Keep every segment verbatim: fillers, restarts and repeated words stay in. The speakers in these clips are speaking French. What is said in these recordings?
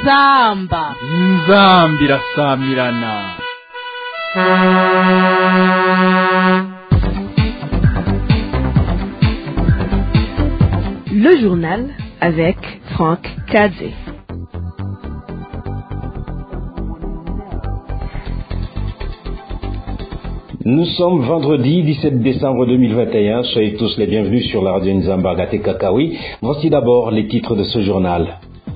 inzamba inzambi irasamirana. Le journal avec Franck Kadze. Nous sommes vendredi dix-sept décembre deux mille vingt et un. Soyez tous les bienvenus sur la radio Nzamba Gate Kakawi. Voici d'abord les titres de ce journal.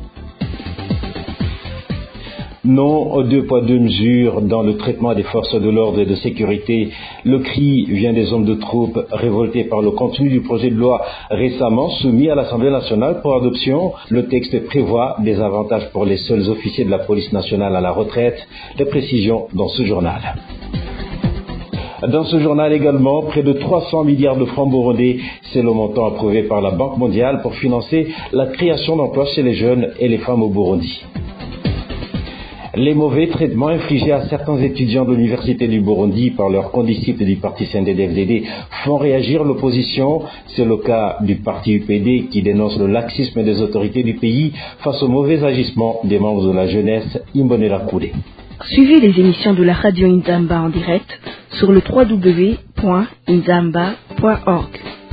Non aux deux poids deux mesures dans le traitement des forces de l'ordre et de sécurité. Le cri vient des hommes de troupes révoltés par le contenu du projet de loi récemment soumis à l'Assemblée nationale pour adoption. Le texte prévoit des avantages pour les seuls officiers de la police nationale à la retraite. Les précisions dans ce journal. Dans ce journal également, près de trois cents milliards de francs burundais, c'est le montant approuvé par la Banque mondiale pour financer la création d'emplois chez les jeunes et les femmes au Burundi. Les mauvais traitements infligés à certains étudiants de l'Université du Burundi par leurs condisciples du parti C N D D F D D font réagir l'opposition. C'est le cas du parti U P D qui dénonce le laxisme des autorités du pays face aux mauvais agissements des membres de la jeunesse Imbonerakure. Suivez les émissions de la radio Nzamba en direct sur le w w w point nzamba point org.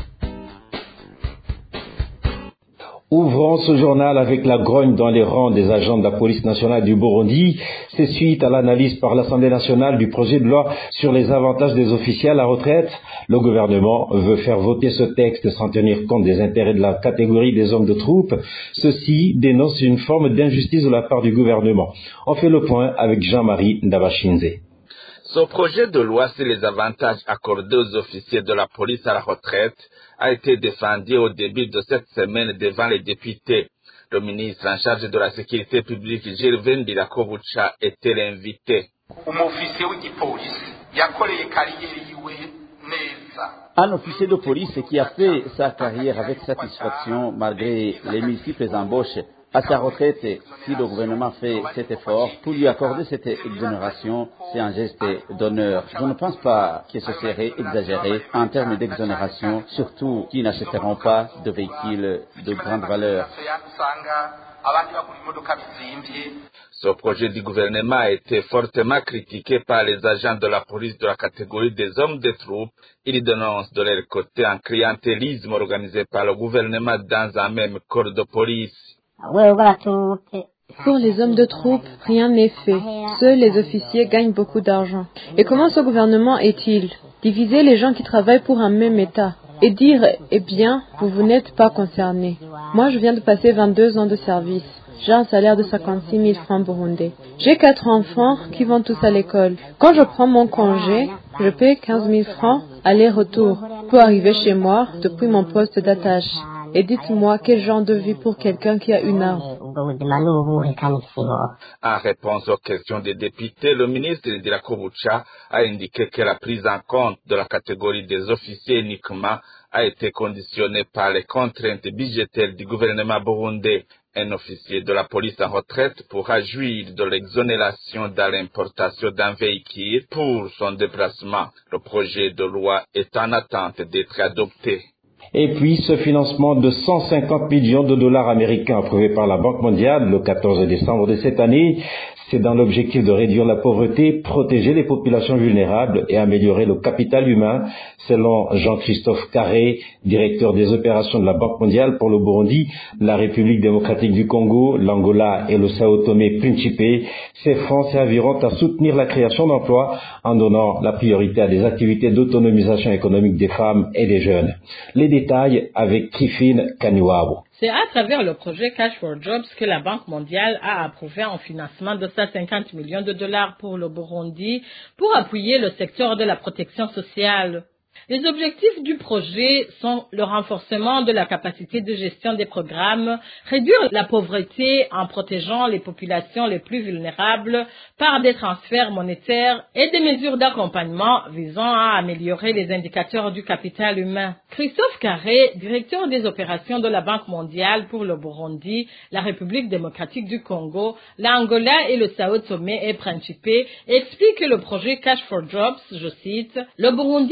Ouvrons ce journal avec la grogne dans les rangs des agents de la police nationale du Burundi. C'est suite à l'analyse par l'Assemblée nationale du projet de loi sur les avantages des officiers à la retraite. Le gouvernement veut faire voter ce texte sans tenir compte des intérêts de la catégorie des hommes de troupe. Ceci dénonce une forme d'injustice de la part du gouvernement. On fait le point avec Jean-Marie Ndabashinze. Ce projet de loi sur les avantages accordés aux officiers de la police à la retraite a été défendu au début de cette semaine devant les députés. Le ministre en charge de la sécurité publique, Gervais Ndirakobucha, était l'invité. Un officier de police qui a fait sa carrière avec satisfaction malgré les multiples embauches à sa retraite, si le gouvernement fait cet effort pour lui accorder cette exonération, c'est un geste d'honneur. Je ne pense pas que ce serait exagéré en termes d'exonération, surtout qui n'achèteront pas de véhicules de grande valeur. Ce projet du gouvernement a été fortement critiqué par les agents de la police de la catégorie des hommes de troupes. Ils dénoncent de leur côté un clientélisme organisé par le gouvernement dans un même corps de police. Pour les hommes de troupe, rien n'est fait. Seuls les officiers gagnent beaucoup d'argent. Et comment ce gouvernement est-il? Diviser les gens qui travaillent pour un même État et dire, eh bien, vous, vous n'êtes pas concernés. Moi, je viens de passer vingt-deux ans de service. J'ai un salaire de cinquante-six mille francs burundais. J'ai quatre enfants qui vont tous à l'école. Quand je prends mon congé, je paie quinze mille francs aller-retour pour arriver chez moi depuis mon poste d'attache. Et dites-moi quel genre de vie pour quelqu'un qui a une arme. En réponse aux questions des députés, le ministre Ndirakobucha a indiqué que la prise en compte de la catégorie des officiers uniquement a été conditionnée par les contraintes budgétaires du gouvernement burundais. Un officier de la police en retraite pourra jouir de l'exonération dans l'importation d'un véhicule pour son déplacement. Le projet de loi est en attente d'être adopté. Et puis, ce financement de cent cinquante millions de dollars américains approuvé par la Banque mondiale le quatorze décembre de cette année, c'est dans l'objectif de réduire la pauvreté, protéger les populations vulnérables et améliorer le capital humain, selon Jean-Christophe Carré, directeur des opérations de la Banque mondiale pour le Burundi, la République démocratique du Congo, l'Angola et le Sao Tomé-Principe. Ces fonds serviront à soutenir la création d'emplois en donnant la priorité à des activités d'autonomisation économique des femmes et des jeunes. Les détails avec Trifine Kaniwabu. C'est à travers le projet Cash for Jobs que la Banque mondiale a approuvé un financement de cent cinquante millions de dollars pour le Burundi pour appuyer le secteur de la protection sociale. Les objectifs du projet sont le renforcement de la capacité de gestion des programmes, réduire la pauvreté en protégeant les populations les plus vulnérables par des transferts monétaires et des mesures d'accompagnement visant à améliorer les indicateurs du capital humain. Christophe Carré, directeur des opérations de la Banque mondiale pour le Burundi, la République démocratique du Congo, l'Angola et le Sao Tomé et Principe, explique que le projet Cash for Jobs, je cite, « Le Burundi Cash for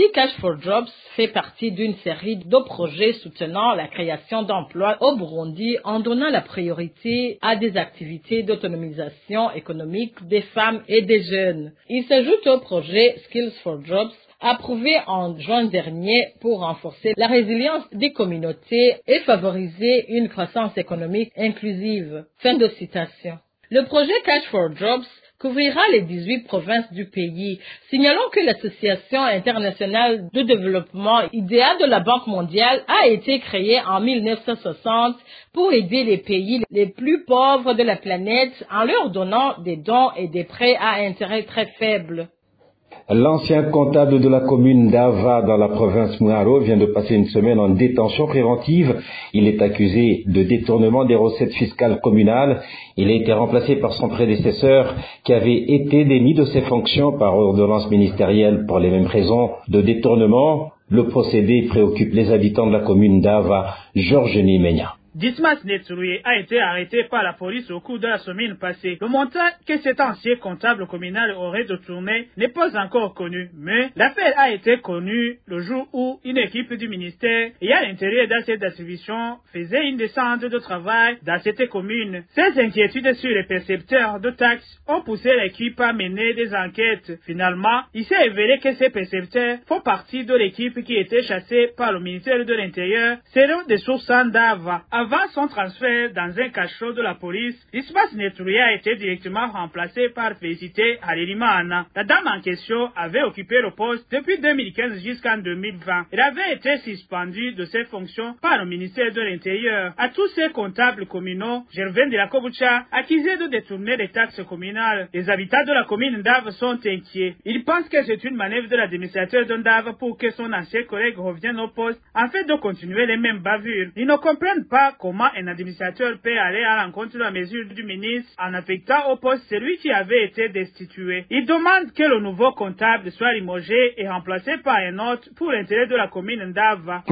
for Jobs fait partie d'une série de projets soutenant la création d'emplois au Burundi en donnant la priorité à des activités d'autonomisation économique des femmes et des jeunes. Il s'ajoute au projet Skills for Jobs, approuvé en juin dernier pour renforcer la résilience des communautés et favoriser une croissance économique inclusive. Fin de citation. Le projet Catch for Jobs couvrira les dix-huit provinces du pays. Signalons que l'Association internationale de développement I D E A de la Banque mondiale a été créée en mille neuf cent soixante pour aider les pays les plus pauvres de la planète en leur donnant des dons et des prêts à intérêt très faibles. L'ancien comptable de la commune d'Ava dans la province Mwaro vient de passer une semaine en détention préventive. Il est accusé de détournement des recettes fiscales communales. Il a été remplacé par son prédécesseur qui avait été démis de ses fonctions par ordonnance ministérielle pour les mêmes raisons de détournement. Le procédé préoccupe les habitants de la commune d'Ava. Georges Nimenya. Dismas Netsuruye a été arrêté par la police au cours de la semaine passée. Le montant que cet ancien comptable communal aurait détourné n'est pas encore connu, mais l'affaire a été connue le jour où une équipe du ministère et à l'intérieur de cette attribution faisait une descente de travail dans cette commune. Ces inquiétudes sur les percepteurs de taxes ont poussé l'équipe à mener des enquêtes. Finalement, il s'est révélé que ces percepteurs font partie de l'équipe qui était chassée par le ministère de l'Intérieur selon des sources d'Ava. Avant son transfert dans un cachot de la police, Dismas Netsuruye a été directement remplacé par Félicité Harerimana. La dame en question avait occupé le poste depuis deux mille quinze jusqu'en deux mille vingt. Elle avait été suspendue de ses fonctions par le ministère de l'Intérieur. À tous ces comptables communaux, Gervais de la Kobucha, accusés de détourner les taxes communales. Les habitants de la commune d'Ave sont inquiets. Ils pensent que c'est une manœuvre de l'administrateur de d'Ave pour que son ancien collègue revienne au poste afin de continuer les mêmes bavures. Ils ne comprennent pas comment un administrateur peut aller à l'encontre de la mesure du ministre en affectant au poste celui qui avait été destitué. Il demande que le nouveau comptable soit limogé et remplacé par un autre pour l'intérêt de la commune d'Ava.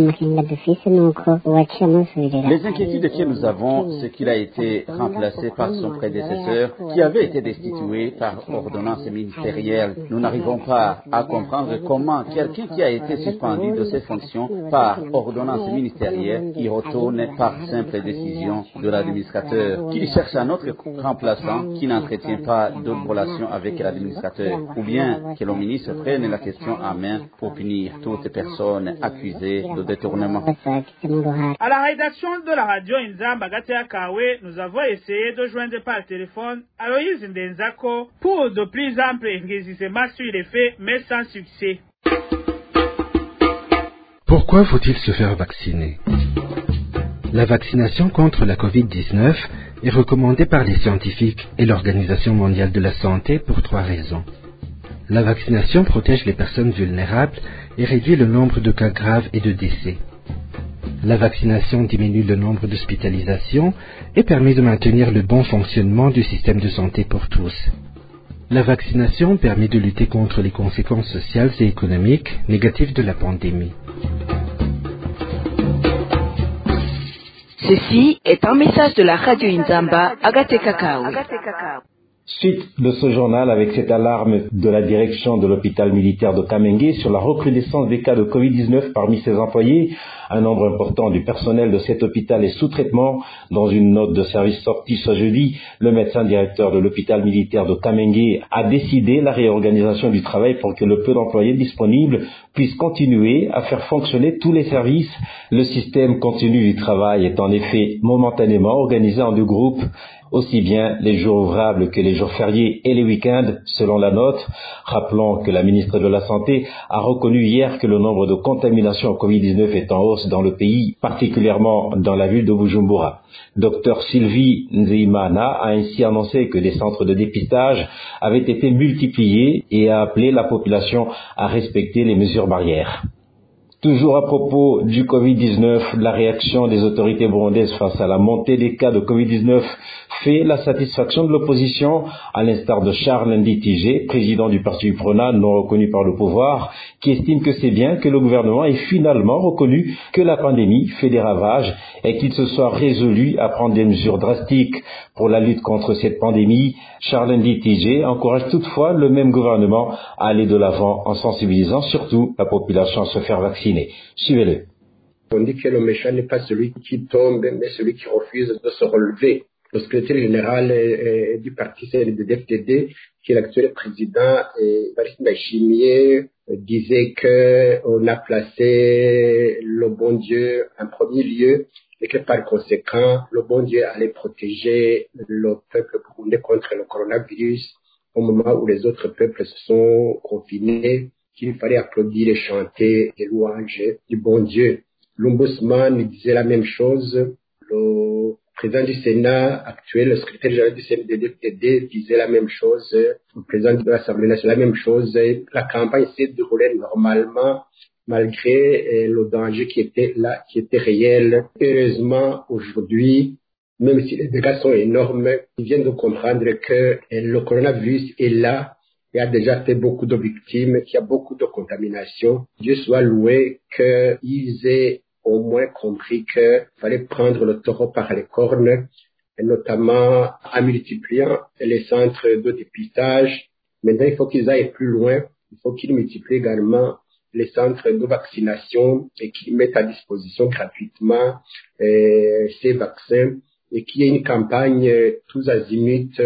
Les inquiétudes que nous avons, c'est qu'il a été remplacé par son prédécesseur qui avait été destitué par ordonnance ministérielle. Nous n'arrivons pas à comprendre comment quelqu'un qui a été suspendu de ses fonctions par ordonnance ministérielle y retourne par simple décision de l'administrateur, qu'il cherche un autre remplaçant qui n'entretient pas de relation avec l'administrateur, ou bien que le ministre prenne la question en main pour punir toute personne accusée de détournement. À la rédaction de la radio Inzamba Gatea Kawe, nous avons essayé de joindre par téléphone Aloïse Ndenzako pour de plus amples éclaircissements sur les faits, mais sans succès. Pourquoi faut-il se faire vacciner ? La vaccination contre la covid dix-neuf est recommandée par les scientifiques et l'Organisation mondiale de la santé pour trois raisons. La vaccination protège les personnes vulnérables et réduit le nombre de cas graves et de décès. La vaccination diminue le nombre d'hospitalisations et permet de maintenir le bon fonctionnement du système de santé pour tous. La vaccination permet de lutter contre les conséquences sociales et économiques négatives de la pandémie. Ceci est un message de la radio Inzamba Agate Kakao. Suite de ce journal avec cette alarme de la direction de l'hôpital militaire de Kamenge sur la recrudescence des cas de covid dix-neuf parmi ses employés. Un nombre important du personnel de cet hôpital est sous traitement. Dans une note de service sortie ce jeudi, le médecin directeur de l'hôpital militaire de Kamenge a décidé la réorganisation du travail pour que le peu d'employés disponibles puissent continuer à faire fonctionner tous les services. Le système continu du travail est en effet momentanément organisé en deux groupes, aussi bien les jours ouvrables que les jours fériés et les week-ends, selon la note. Rappelons que la ministre de la Santé a reconnu hier que le nombre de contaminations au covid dix-neuf est en hausse dans le pays, particulièrement dans la ville de Bujumbura. Docteur Sylvie Nzeimana a ainsi annoncé que des centres de dépistage avaient été multipliés et a appelé la population à respecter les mesures barrières. Toujours à propos du covid dix-neuf, la réaction des autorités burundaises face à la montée des cas de covid dix-neuf fait la satisfaction de l'opposition, à l'instar de Charles Nditije, président du parti UPRONA non reconnu par le pouvoir, qui estime que c'est bien que le gouvernement ait finalement reconnu que la pandémie fait des ravages et qu'il se soit résolu à prendre des mesures drastiques pour la lutte contre cette pandémie. Charles Nditije encourage toutefois le même gouvernement à aller de l'avant en sensibilisant surtout la population à se faire vacciner. Suivez-le. On dit que le méchant n'est pas celui qui tombe, mais celui qui refuse de se relever. Le secrétaire général du parti C N D D F D D, qui est l'actuel président, Evariste Ndayishimiye, disait qu'on a placé le bon Dieu en premier lieu et que par conséquent, le bon Dieu allait protéger le peuple burundais contre le coronavirus au moment où les autres peuples se sont confinés, qu'il fallait applaudir et chanter les louanges du bon Dieu. L'ombudsman disait la même chose. Le président du Sénat actuel, le secrétaire général du C N D D F D D disait la même chose. Le président de l'Assemblée nationale, la même chose. La campagne s'est déroulée normalement malgré le danger qui était là, qui était réel. Heureusement, aujourd'hui, même si les dégâts sont énormes, ils viennent de comprendre que le coronavirus est là. Il a déjà fait beaucoup de victimes, qu'il y a beaucoup de contamination. Dieu soit loué qu'ils aient au moins compris qu'il fallait prendre le taureau par les cornes, et notamment en multipliant les centres de dépistage. Maintenant, il faut qu'ils aillent plus loin. Il faut qu'ils multiplient également les centres de vaccination et qu'ils mettent à disposition gratuitement euh, ces vaccins et qu'il y ait une campagne euh, tous azimuts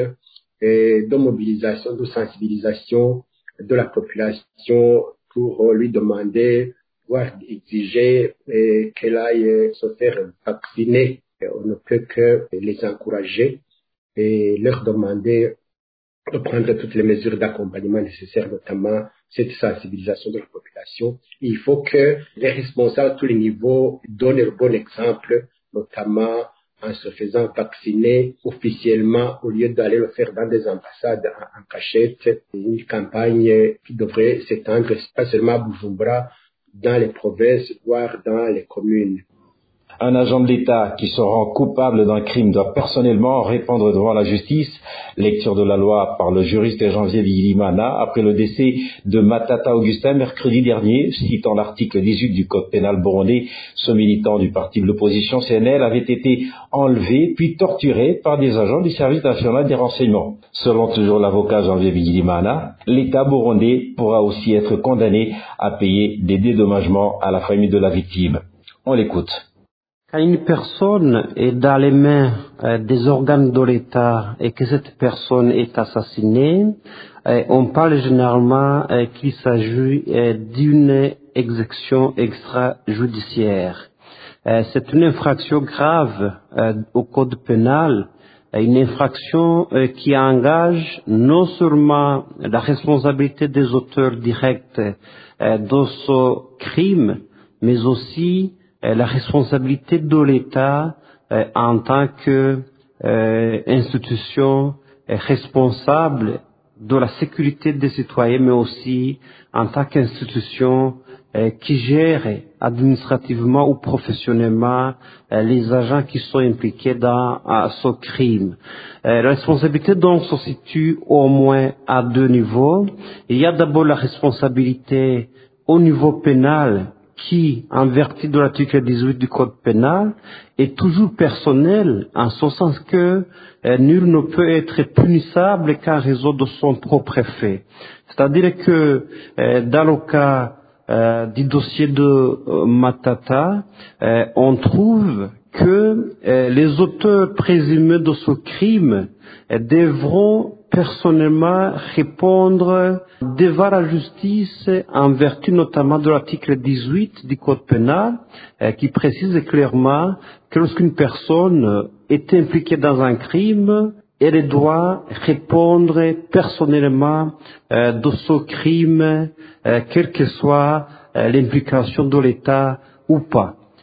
de mobilisation, de sensibilisation de la population pour lui demander, voire exiger qu'elle aille se faire vacciner. On ne peut que les encourager et leur demander de prendre toutes les mesures d'accompagnement nécessaires, notamment cette sensibilisation de la population. Il faut que les responsables à tous les niveaux donnent le bon exemple, notamment en se faisant vacciner officiellement au lieu d'aller le faire dans des ambassades en, en cachette. Une campagne qui devrait s'étendre pas seulement à Bujumbura, dans les provinces, voire dans les communes. Un agent de l'État qui se rend coupable d'un crime doit personnellement répondre devant la justice. Lecture de la loi par le juriste Janvier Bigilimana après le décès de Matata Augustin mercredi dernier. Citant l'article dix-huit du Code pénal burundais, ce militant du parti de l'opposition C N L avait été enlevé puis torturé par des agents du service national des renseignements. Selon toujours l'avocat Janvier Bigilimana, l'État burundais pourra aussi être condamné à payer des dédommagements à la famille de la victime. On l'écoute. Quand une personne est dans les mains euh, des organes de l'État et que cette personne est assassinée, euh, on parle généralement euh, qu'il s'agit euh, d'une exécution extrajudiciaire. Euh, c'est une infraction grave euh, au code pénal, une infraction euh, qui engage non seulement la responsabilité des auteurs directs euh, de ce crime, mais aussi la responsabilité de l'État euh, en tant qu'institution euh, responsable de la sécurité des citoyens, mais aussi en tant qu'institution euh, qui gère administrativement ou professionnellement euh, les agents qui sont impliqués dans euh, ce crime. Euh, la responsabilité donc se situe au moins à deux niveaux. Il y a d'abord la responsabilité au niveau pénal, qui, en vertu de l'article dix-huit du Code pénal, est toujours personnel, en ce sens que euh, nul ne peut être punissable qu'en raison de son propre fait. C'est-à-dire que euh, dans le cas euh, du dossier de euh, Matata, euh, on trouve que euh, les auteurs présumés de ce crime euh, devront personnellement répondre devant la justice en vertu notamment de l'article dix-huit du Code pénal euh, qui précise clairement que lorsqu'une personne est impliquée dans un crime, elle doit répondre personnellement euh, de ce crime, euh, quelle que soit euh, l'implication de l'État ou pas.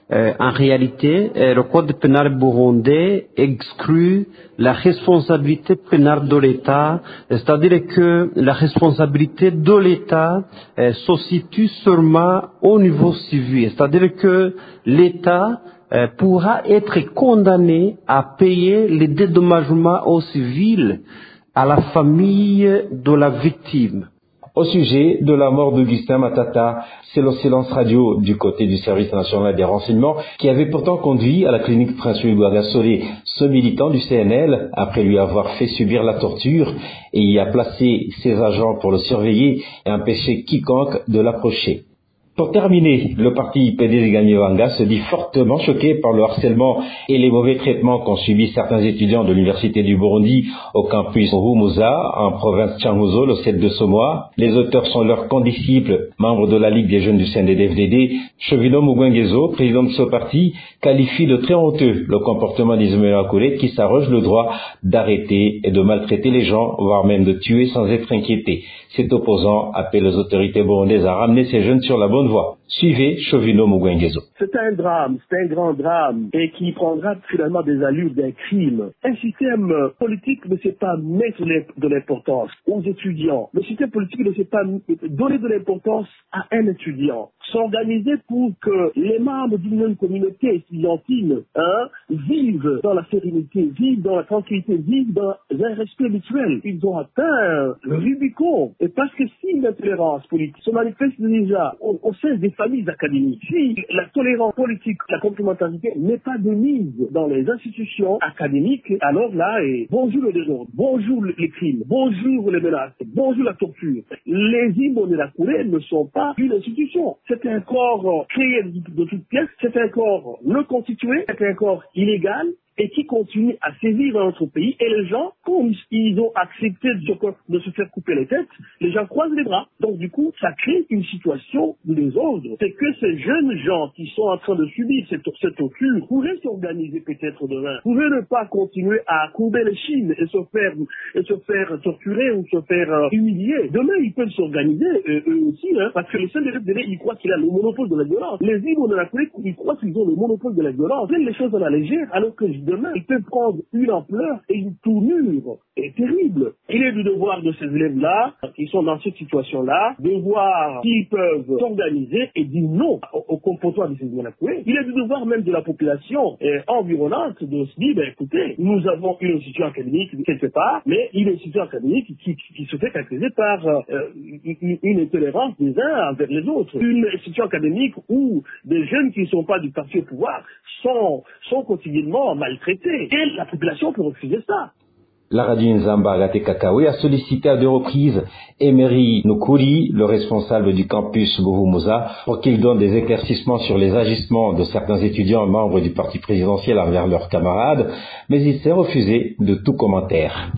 Euh, en réalité, euh, le code pénal burundais exclut la responsabilité pénale de l'État, c'est-à-dire que la responsabilité de l'État euh, se situe seulement au niveau civil, c'est-à-dire que l'État euh, pourra être condamné à payer les dédommagements aux civils à la famille de la victime. Au sujet de la mort d'Augustin Matata, c'est le silence radio du côté du service national des renseignements qui avait pourtant conduit à la clinique Prince Louis Rwagasore ce militant du C N L après lui avoir fait subir la torture et y a placé ses agents pour le surveiller et empêcher quiconque de l'approcher. Pour terminer, le parti P D Ganyewanga se dit fortement choqué par le harcèlement et les mauvais traitements qu'ont subis certains étudiants de l'Université du Burundi au campus Ruhumuza, en province Changuzo, le sept de ce mois. Les auteurs sont leurs condisciples, membres de la Ligue des jeunes du C N D D F D D. Chevino Mugwengezo, président de ce parti, qualifie de très honteux le comportement d'Ismaël Akouré qui s'arroge le droit d'arrêter et de maltraiter les gens, voire même de tuer sans être inquiété. Cet opposant appelle les autorités burundaises à ramener ces jeunes sur la bonne voie. Suivez Chevino Mugwengezo. C'est un drame, c'est un grand drame, et qui prendra finalement des allures d'un crime. Un système politique ne sait pas mettre de l'importance aux étudiants. Le système politique ne sait pas donner de l'importance à un étudiant. S'organiser pour que les membres d'une même communauté estudiantine hein, vivent dans la sérénité, vivent dans la tranquillité, vivent dans un respect mutuel. Ils ont atteint le Rubicon. Et parce que si l'intolérance politique se manifeste déjà au, au sein des familles académiques, si la tolérance politique, la complémentarité n'est pas de mise dans les institutions académiques, alors là, et bonjour le désordre, bonjour les crimes, bonjour les menaces, bonjour la torture. Les Imbonerakure ne sont pas une institution. C'est un corps créé de toutes pièces, c'est un corps non constitué, c'est un corps illégal et qui continue à sévir dans notre pays. Et les gens, comme ils ont accepté de se faire couper les têtes, les gens croisent les bras. Donc du coup, ça crée une situation de désordre. C'est que ces jeunes gens qui sont en train de subir cette, cette torture pourraient s'organiser peut-être demain, pourraient ne pas continuer à courber les chines et se faire, et se faire torturer ou se faire euh, humilier. Demain, ils peuvent s'organiser euh, eux aussi, hein, parce que le C N D D F D D, ils croient qu'il a le monopole de la violence. Les Igbo de la République, ils croient qu'ils ont le monopole de la violence. Ils prennent les choses à la légère, alors que demain, ils peuvent prendre une ampleur et une tournure est terrible. Il est du devoir de ces élèves-là, qui sont dans cette situation-là, de voir s'ils peuvent s'organiser et dire non au, au comportement de ces élèves-là. Il est du devoir même de la population eh, environnante de se dire, ben, écoutez, nous avons une institution académique quelque part, mais une institution académique qui, qui, qui se fait caractériser par euh, une, une intolérance des uns envers les autres. Une institution académique où des jeunes qui ne sont pas du parti au pouvoir sont, sont quotidiennement maltraités. Et la population peut refuser ça. La radio Nzamba Agate Kakawe a sollicité à deux reprises Emery Nukuri, le responsable du campus Ruhumuza, pour qu'il donne des éclaircissements sur les agissements de certains étudiants membres du parti présidentiel envers leurs camarades, mais il s'est refusé de tout commentaire.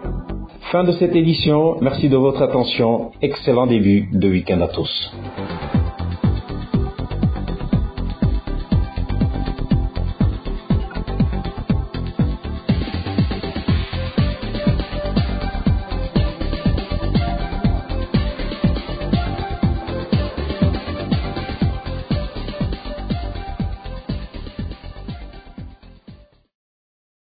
Fin de cette édition, merci de votre attention, excellent début de week-end à tous.